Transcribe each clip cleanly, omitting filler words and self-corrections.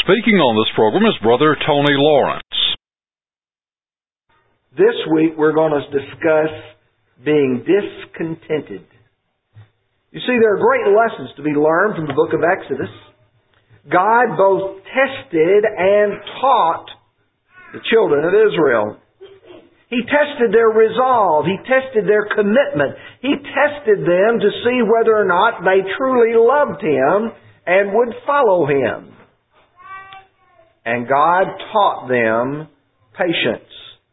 Speaking on this program is Brother Tony Lawrence. This week we're going to discuss being discontented. You see, there are great lessons to be learned from the book of Exodus. God both tested and taught the children of Israel. He tested their resolve. He tested their commitment. He tested them to see whether or not they truly loved Him and would follow Him. And God taught them patience.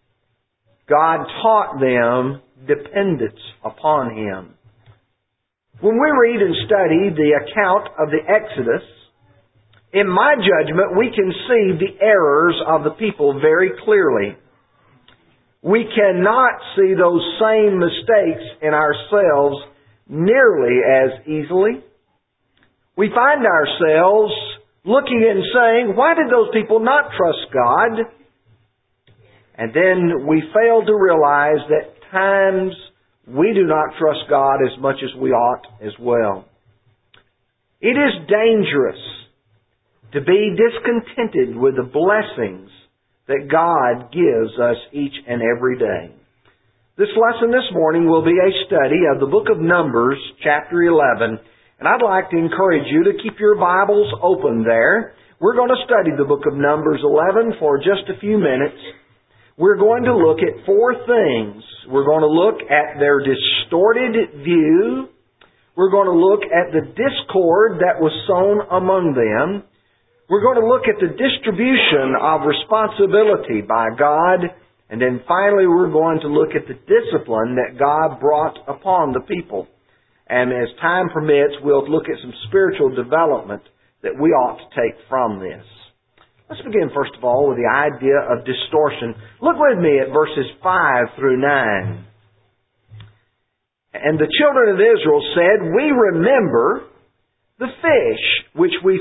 God taught them dependence upon Him. When we read and study the account of the Exodus, in my judgment, we can see the errors of the people very clearly. We cannot see those same mistakes in ourselves nearly as easily. We find ourselves looking and saying, why did those people not trust God? And then we fail to realize that times we do not trust God as much as we ought as well. It is dangerous to be discontented with the blessings that God gives us each and every day. This lesson this morning will be a study of the book of Numbers, chapter 11. And I'd like to encourage you to keep your Bibles open there. We're going to study the book of Numbers 11 for just a few minutes. We're going to look at four things. We're going to look at their distorted view. We're going to look at the discord that was sown among them. We're going to look at the distribution of responsibility by God. And then finally we're going to look at the discipline that God brought upon the people. And as time permits, we'll look at some spiritual development that we ought to take from this. Let's begin, first of all, with the idea of distortion. Look with me at verses 5 through 9. And the children of Israel said, we remember the fish which we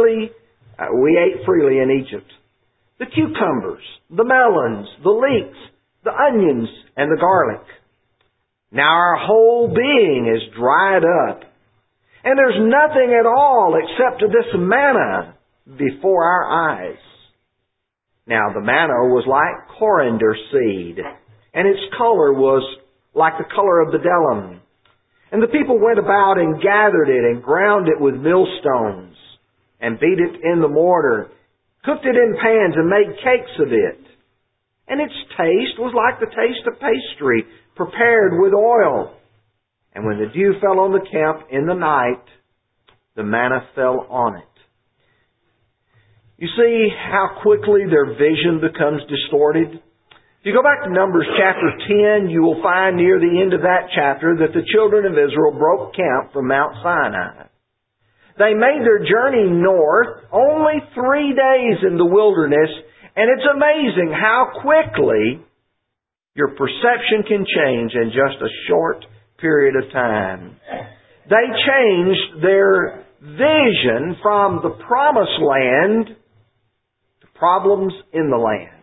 ate freely in Egypt, the cucumbers, the melons, the leeks, the onions, and the garlic. Now our whole being is dried up, and there's nothing at all except this manna before our eyes. Now the manna was like coriander seed, and its color was like the color of bdellium. And the people went about and gathered it and ground it with millstones, and beat it in the mortar, cooked it in pans, and made cakes of it. And its taste was like the taste of pastry, prepared with oil. And when the dew fell on the camp in the night, the manna fell on it. You see how quickly their vision becomes distorted? If you go back to Numbers chapter 10, you will find near the end of that chapter that the children of Israel broke camp from Mount Sinai. They made their journey north, only 3 days in the wilderness, and it's amazing how quickly your perception can change in just a short period of time. They changed their vision from the promised land to problems in the land.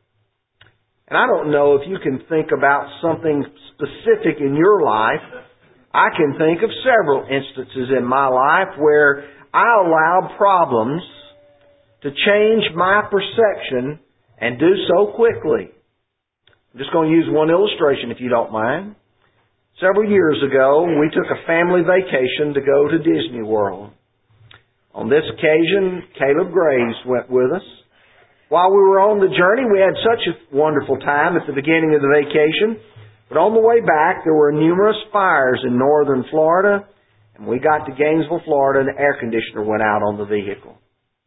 And I don't know if you can think about something specific in your life. I can think of several instances in my life where I allowed problems to change my perception and do so quickly. I'm just going to use one illustration if you don't mind. Several years ago, we took a family vacation to go to Disney World. On this occasion, Caleb Graves went with us. While we were on the journey, we had such a wonderful time at the beginning of the vacation. But on the way back, there were numerous fires in northern Florida, and we got to Gainesville, Florida, and the air conditioner went out on the vehicle.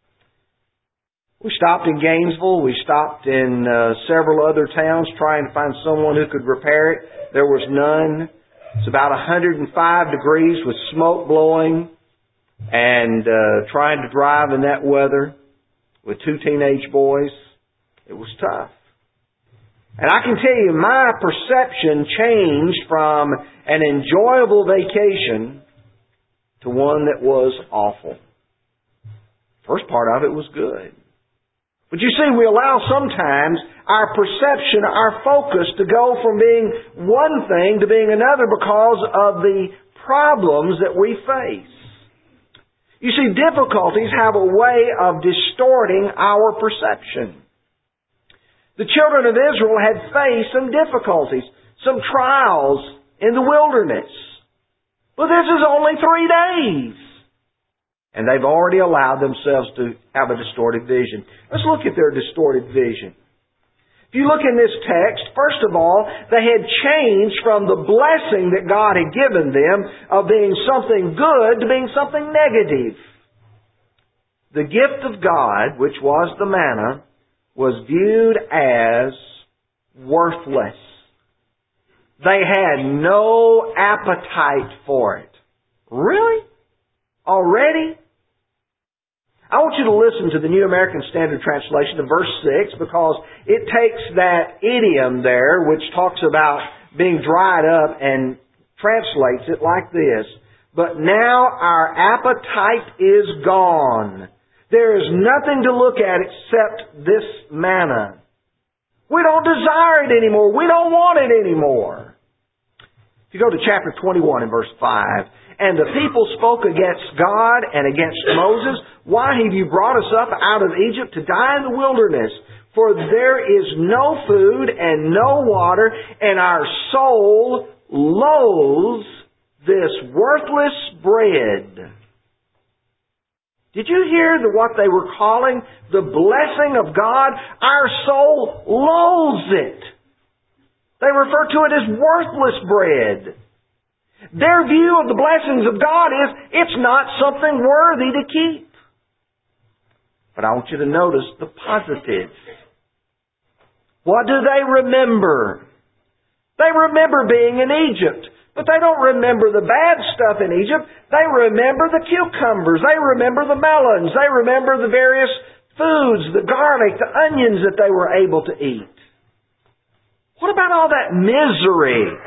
We stopped in Gainesville. We stopped in several other towns trying to find someone who could repair it. There was none. It's about 105 degrees with smoke blowing, and trying to drive in that weather with 2 teenage boys, it was tough. And I can tell you, my perception changed from an enjoyable vacation to one that was awful. First part of it was good. But you see, we allow sometimes our perception, our focus to go from being one thing to being another because of the problems that we face. You see, difficulties have a way of distorting distorting our perception. The children of Israel had faced some difficulties, some trials in the wilderness. But this is only 3 days. And they've already allowed themselves to have a distorted vision. Let's look at their distorted vision. If you look in this text, first of all, they had changed from the blessing that God had given them of being something good to being something negative. The gift of God, which was the manna, was viewed as worthless. They had no appetite for it. Really? Already? I want you to listen to the New American Standard Translation of verse 6 because it takes that idiom there which talks about being dried up and translates it like this. But now our appetite is gone. There is nothing to look at except this manna. We don't desire it anymore. We don't want it anymore. If you go to chapter 21 and verse 5, and the people spoke against God and against Moses, why have you brought us up out of Egypt to die in the wilderness? For there is no food and no water, and our soul loathes this worthless bread. Did you hear what they were calling the blessing of God? Our soul loathes it. They refer to it as worthless bread. Their view of the blessings of God is it's not something worthy to keep. But I want you to notice the positive. What do they remember? They remember being in Egypt. But they don't remember the bad stuff in Egypt. They remember the cucumbers. They remember the melons. They remember the various foods, the garlic, the onions that they were able to eat. What about all that misery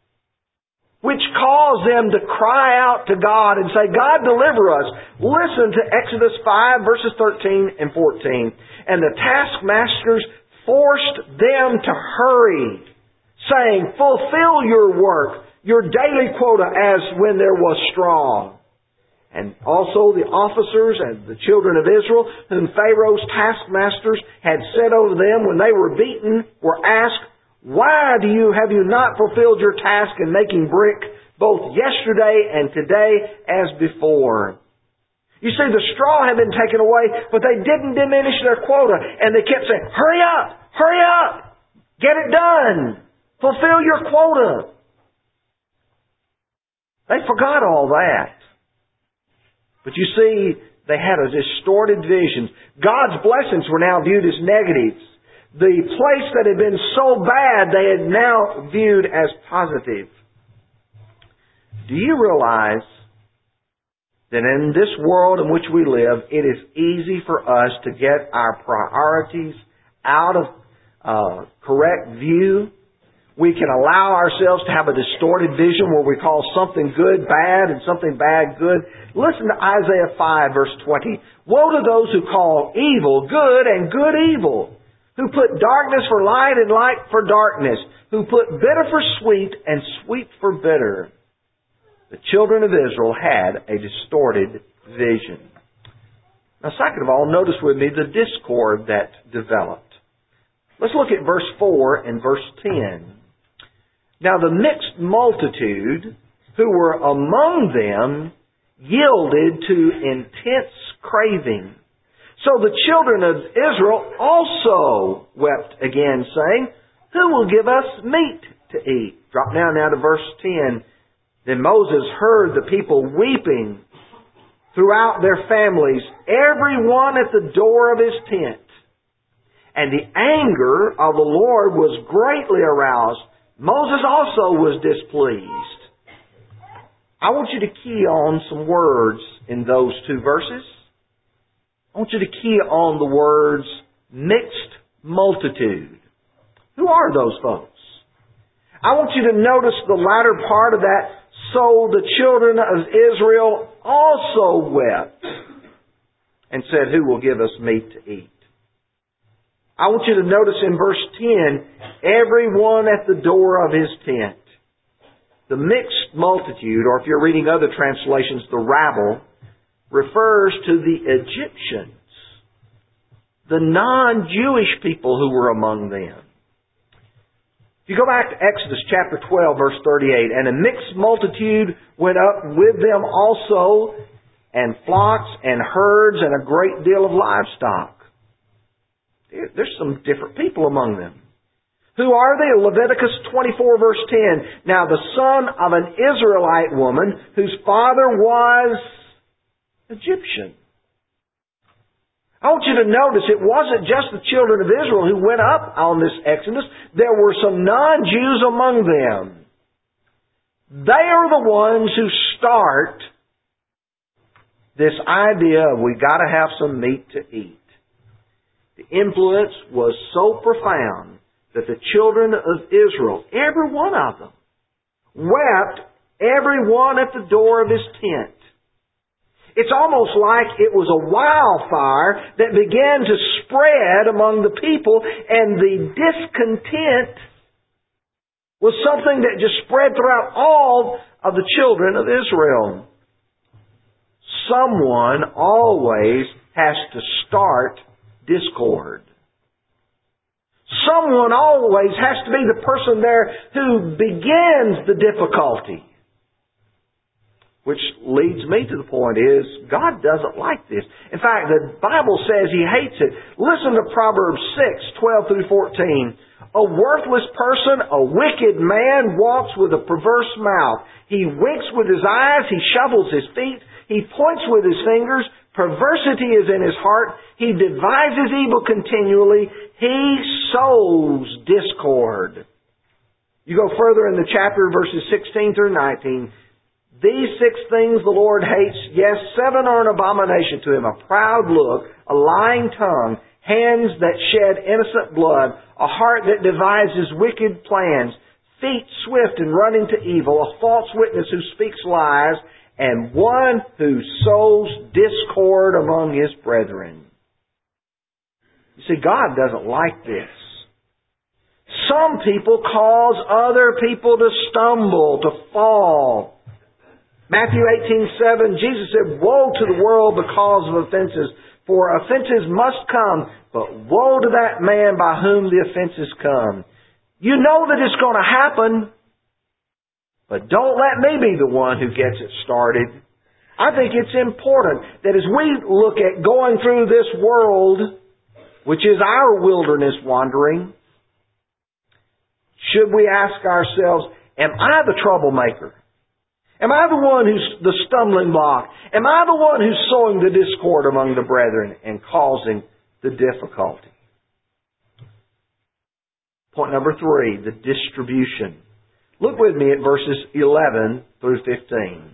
which caused them to cry out to God and say, God, deliver us? Listen to Exodus 5, verses 13 and 14. And the taskmasters forced them to hurry, saying, fulfill your work, your daily quota as when there was straw. And also the officers and the children of Israel, whom Pharaoh's taskmasters had set over them when they were beaten, were asked, why have you not fulfilled your task in making brick both yesterday and today as before? You see, the straw had been taken away, but they didn't diminish their quota. And they kept saying, hurry up, get it done, fulfill your quota. They forgot all that. But you see, they had a distorted vision. God's blessings were now viewed as negatives. The place that had been so bad, they had now viewed as positive. Do you realize that in this world in which we live, it is easy for us to get our priorities out of correct view? We can allow ourselves to have a distorted vision where we call something good bad and something bad good. Listen to Isaiah 5, verse 20. Woe to those who call evil good and good evil, who put darkness for light and light for darkness, who put bitter for sweet and sweet for bitter. The children of Israel had a distorted vision. Now, second of all, notice with me the discord that developed. Let's look at verse 4 and verse 10. Now the mixed multitude who were among them yielded to intense craving. So the children of Israel also wept again, saying, who will give us meat to eat? Drop down now to verse 10. Then Moses heard the people weeping throughout their families, every one at the door of his tent. And the anger of the Lord was greatly aroused. Moses also was displeased. I want you to key on some words in those two verses. I want you to key on the words mixed multitude. Who are those folks? I want you to notice the latter part of that. So the children of Israel also wept and said, who will give us meat to eat? I want you to notice in verse 10, everyone at the door of his tent. The mixed multitude, or if you're reading other translations, the rabble, refers to the Egyptians the non-Jewish people who were among them. If you go back to Exodus chapter 12, verse 38, and a mixed multitude went up with them also, and flocks and herds and a great deal of livestock. There's some different people among them. Who are they? Leviticus 24 verse 10. Now the son of an Israelite woman whose father was Egyptian. I want you to notice it wasn't just the children of Israel who went up on this Exodus. There were some non-Jews among them. They are the ones who start this idea of we got to have some meat to eat. The influence was so profound that the children of Israel, every one of them, wept every one at the door of his tent. It's almost like it was a wildfire that began to spread among the people, and the discontent was something that just spread throughout all of the children of Israel. Someone always has to start discord. Someone always has to be the person there who begins the difficulty. Which leads me to the point is, God doesn't like this. In fact, the Bible says He hates it. Listen to Proverbs 6, 12 through 14. A worthless person, a wicked man, walks with a perverse mouth. He winks with his eyes, he shuffles his feet, he points with his fingers. Perversity is in his heart. He devises evil continually. He sows discord. You go further in the chapter, verses 16 through 19. These 6 things the Lord hates. Yes, 7 are an abomination to Him. A proud look, a lying tongue, hands that shed innocent blood, a heart that devises wicked plans, feet swift in running to evil, a false witness who speaks lies, and one who sows discord among his brethren. You see, God doesn't like this. Some people cause other people to stumble, to fall. Matthew 18:7, Jesus said, "Woe to the world because of offenses, for offenses must come, but woe to that man by whom the offenses come." You know that it's going to happen, but don't let me be the one who gets it started. I think it's important that as we look at going through this world, which is our wilderness wandering, should we ask ourselves, am I the troublemaker? Am I the one who's the stumbling block? Am I the one who's sowing the discord among the brethren and causing the difficulty? Point number 3, the distribution. Look with me at verses 11 through 15.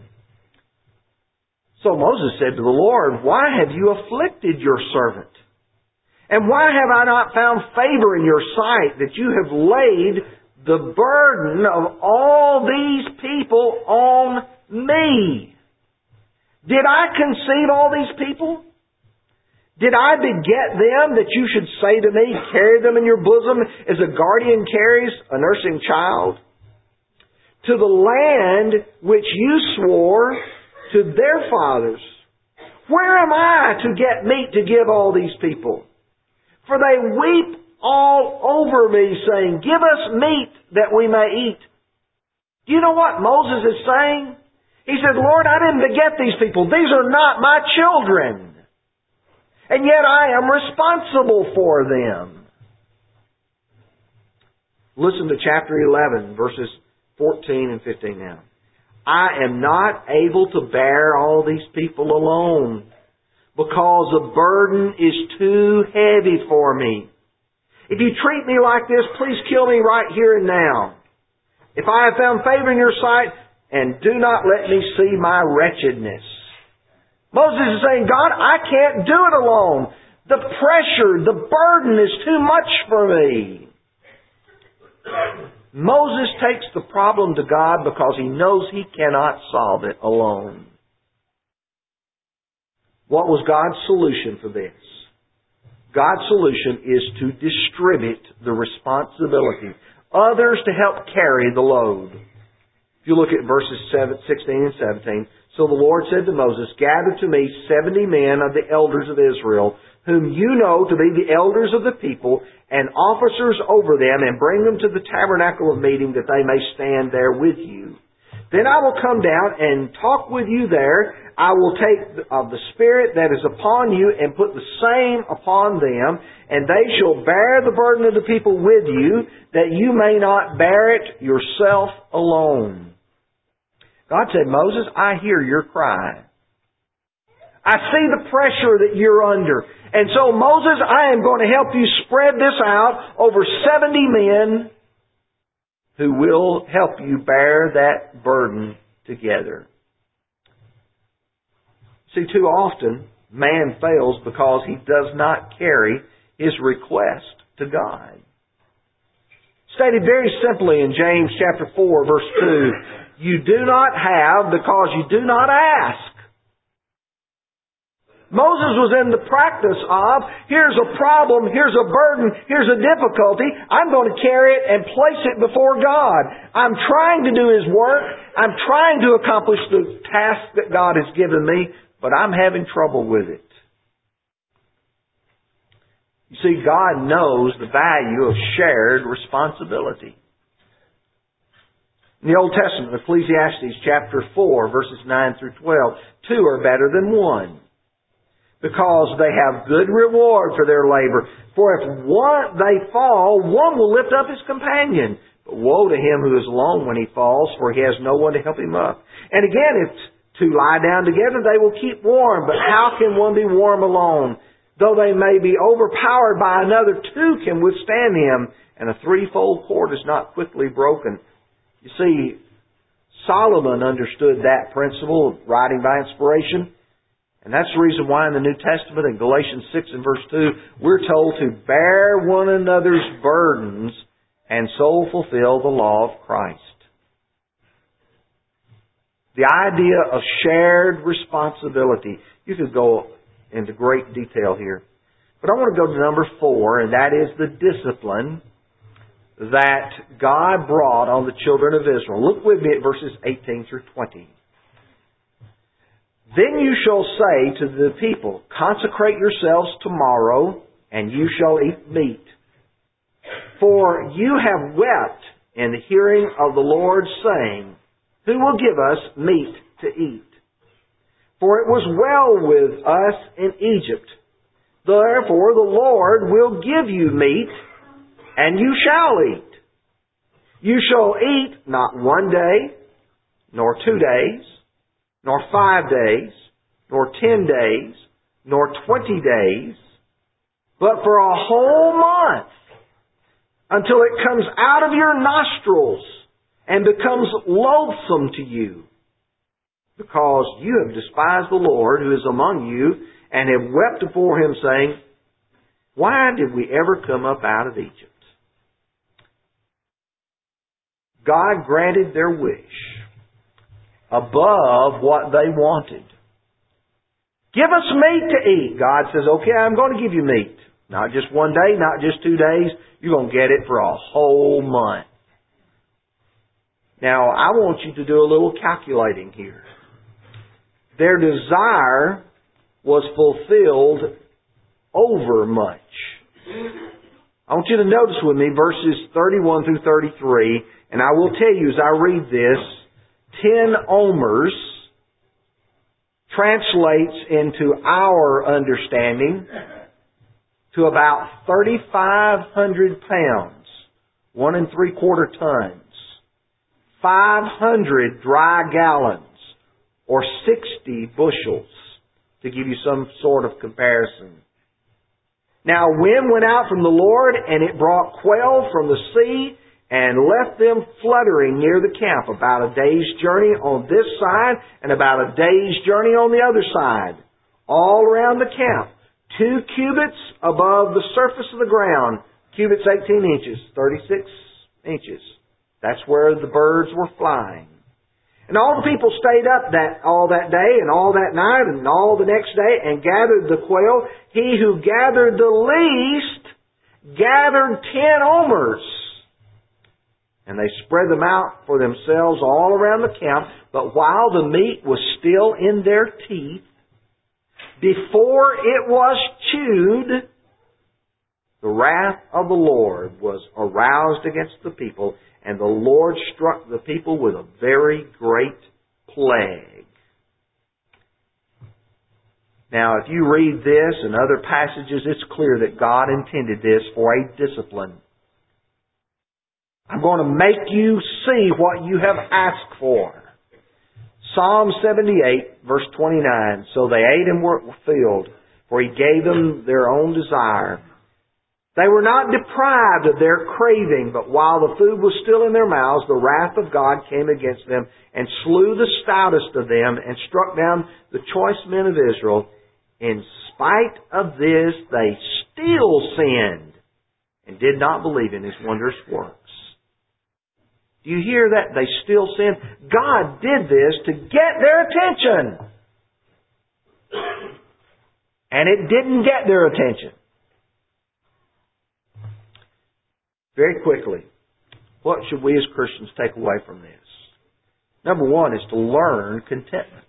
So Moses said to the Lord, "Why have you afflicted your servant? And why have I not found favor in your sight that you have laid the burden of all these people on me? Did I conceive all these people? Did I beget them that you should say to me, carry them in your bosom as a guardian carries a nursing child? To the land which you swore to their fathers, where am I to get meat to give all these people? For they weep all over me, saying, give us meat that we may eat." Do you know what Moses is saying? He said, "Lord, I didn't beget these people. These are not my children. And yet I am responsible for them." Listen to chapter 11, verses 14 and 15 now. "I am not able to bear all these people alone, because the burden is too heavy for me. If you treat me like this, please kill me right here and now. If I have found favor in your sight, and do not let me see my wretchedness." Moses is saying, God, I can't do it alone. The pressure, the burden is too much for me. Moses takes the problem to God because he knows he cannot solve it alone. What was God's solution for this? God's solution is to distribute the responsibility. Others to help carry the load. If you look at verses 16 and 17. "So the Lord said to Moses, gather to me 70 men of the elders of Israel, whom you know to be the elders of the people, and officers over them, and bring them to the tabernacle of meeting, that they may stand there with you. Then I will come down and talk with you there. I will take of the Spirit that is upon you and put the same upon them, and they shall bear the burden of the people with you, that you may not bear it yourself alone. God said, Moses, I hear your cry. I see the pressure that you're under. And so, Moses, I am going to help you spread this out over 70 men who will help you bear that burden together. See, too often, man fails because he does not carry his request to God. Stated very simply in James chapter 4, verse 2, you do not have because you do not ask. Moses was in the practice of, here's a problem, here's a burden, here's a difficulty. I'm going to carry it and place it before God. I'm trying to do His work. I'm trying to accomplish the task that God has given me, but I'm having trouble with it. You see, God knows the value of shared responsibility. In the Old Testament, Ecclesiastes chapter 4, verses 9 through 12, two are better than one, because they have good reward for their labor. For if they fall, one will lift up his companion. But woe to him who is alone when he falls, for he has no one to help him up. And again, if two lie down together, they will keep warm. But how can one be warm alone? Though they may be overpowered by another, two can withstand him. And a threefold cord is not quickly broken. You see, Solomon understood that principle of writing by inspiration. And that's the reason why in the New Testament, in Galatians 6 and verse 2, we're told to bear one another's burdens and so fulfill the law of Christ. The idea of shared responsibility. You could go into great detail here. But I want to go to number 4, and that is the discipline that God brought on the children of Israel. Look with me at verses 18 through 20. Then you shall say to the people, consecrate yourselves tomorrow, and you shall eat meat. For you have wept in the hearing of the Lord, saying, who will give us meat to eat? For it was well with us in Egypt. Therefore the Lord will give you meat, and you shall eat. You shall eat not 1 day, nor 2 days, nor 5 days, nor 10 days, nor 20 days, but for a whole month, until it comes out of your nostrils and becomes loathsome to you, because you have despised the Lord who is among you, and have wept before Him, saying, why did we ever come up out of Egypt? God granted their wish above what they wanted. Give us meat to eat. God says, okay, I'm going to give you meat. Not just 1 day, not just 2 days. You're going to get it for a whole month. Now, I want you to do a little calculating here. Their desire was fulfilled over much. I want you to notice with me verses 31 through 33, and I will tell you as I read this, 10 omers translates into our understanding to about 3,500 pounds, 1 3/4 tons, 500 dry gallons, or 60 bushels, to give you some sort of comparison. Now wind went out from the Lord, and it brought quail from the sea, and left them fluttering near the camp, about a day's journey on this side, and about a day's journey on the other side, all around the camp, 2 cubits above the surface of the ground. Cubits 18 inches, 36 inches. That's where the birds were flying. And all the people stayed up all that day and all that night and all the next day and gathered the quail. He who gathered the least gathered 10 omers. And they spread them out for themselves all around the camp. But while the meat was still in their teeth, before it was chewed, the wrath of the Lord was aroused against the people, and the Lord struck the people with a very great plague. Now, if you read this and other passages, it's clear that God intended this for a discipline. I'm going to make you see what you have asked for. Psalm 78, verse 29, so they ate and were filled, for He gave them their own desire. They were not deprived of their craving, but while the food was still in their mouths, the wrath of God came against them and slew the stoutest of them and struck down the choice men of Israel. In spite of this, they still sinned and did not believe in His wondrous works. Do you hear that? They still sinned. God did this to get their attention. And it didn't get their attention. Very quickly, what should we as Christians take away from this? Number one is to learn contentment.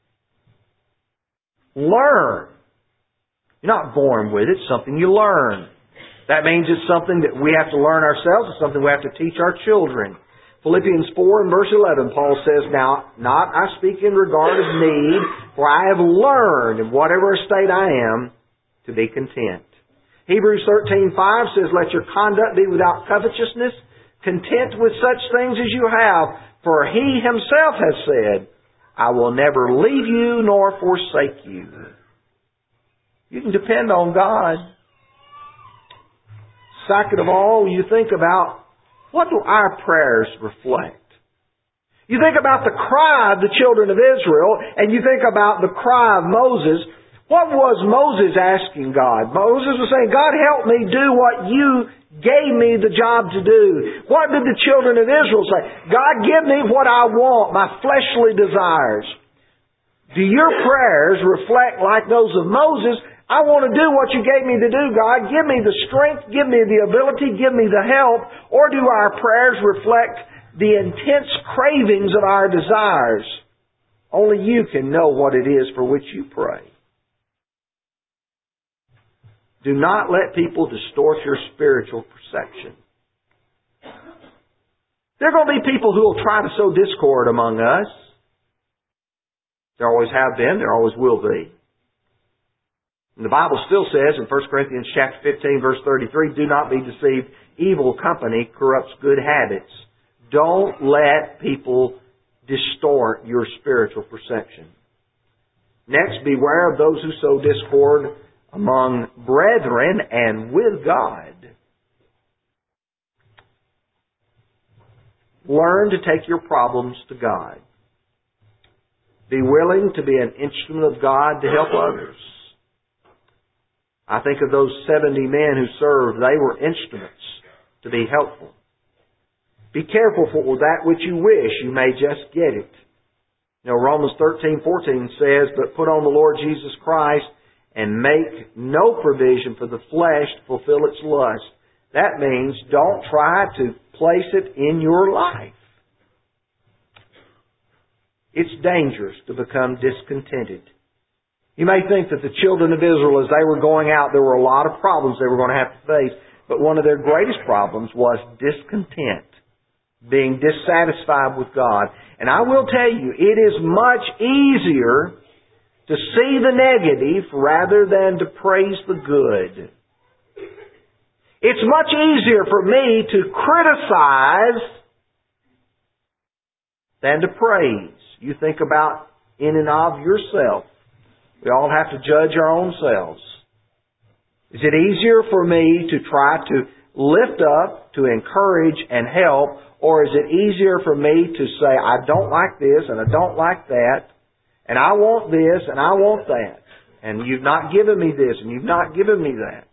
Learn. You're not born with it. It's something you learn. That means it's something that we have to learn ourselves. It's something we have to teach our children. Philippians 4 and verse 11, Paul says, Now, not I speak in regard of need, for I have learned, in whatever state I am, to be content. Hebrews 13:5 says, Let your conduct be without covetousness, content with such things as you have, for He Himself has said, I will never leave you nor forsake you. You can depend on God. Second of all, you think about, what do our prayers reflect? You think about the cry of the children of Israel, and you think about the cry of Moses. What was Moses asking God? Moses was saying, God, help me do what you gave me the job to do. What did the children of Israel say? God, give me what I want, my fleshly desires. Do your prayers reflect like those of Moses? I want to do what you gave me to do, God. Give me the strength, give me the ability, give me the help. Or do our prayers reflect the intense cravings of our desires? Only you can know what it is for which you pray. Do not let people distort your spiritual perception. There are going to be people who will try to sow discord among us. There always have been, there always will be. And the Bible still says in 1 Corinthians chapter 15, verse 33, do not be deceived. Evil company corrupts good habits. Don't let people distort your spiritual perception. Next, beware of those who sow discord among brethren and with God. Learn to take your problems to God. Be willing to be an instrument of God to help others. I think of those 70 men who served. They were instruments to be helpful. Be careful for that which you wish. You may just get it. You know, Romans 13:14 says, But put on the Lord Jesus Christ and make no provision for the flesh to fulfill its lust. That means don't try to place it in your life. It's dangerous to become discontented. You may think that the children of Israel, as they were going out, there were a lot of problems they were going to have to face. But one of their greatest problems was discontent, being dissatisfied with God. And I will tell you, it is much easier to see the negative rather than to praise the good. It's much easier for me to criticize than to praise. You think about in and of yourself. We all have to judge our own selves. Is it easier for me to try to lift up, to encourage and help, or is it easier for me to say, I don't like this and I don't like that, and I want this and I want that, and you've not given me this and you've not given me that?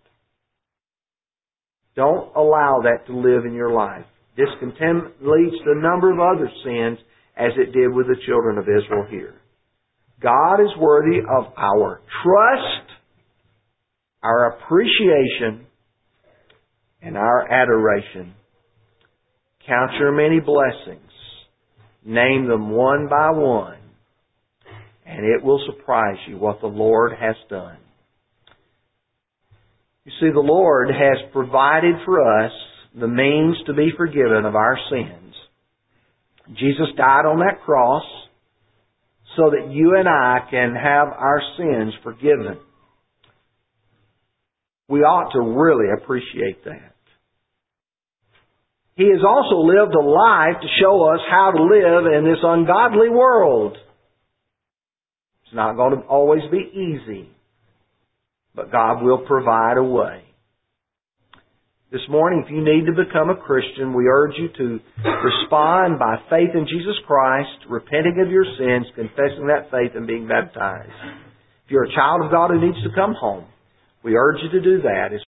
Don't allow that to live in your life. Discontent leads to a number of other sins, as it did with the children of Israel here. God is worthy of our trust, our appreciation, and our adoration. Count your many blessings. Name them one by one. And it will surprise you what the Lord has done. You see, the Lord has provided for us the means to be forgiven of our sins. Jesus died on that cross so that you and I can have our sins forgiven. We ought to really appreciate that. He has also lived a life to show us how to live in this ungodly world. It's not going to always be easy, but God will provide a way. This morning, if you need to become a Christian, we urge you to respond by faith in Jesus Christ, repenting of your sins, confessing that faith, and being baptized. If you're a child of God who needs to come home, we urge you to do that.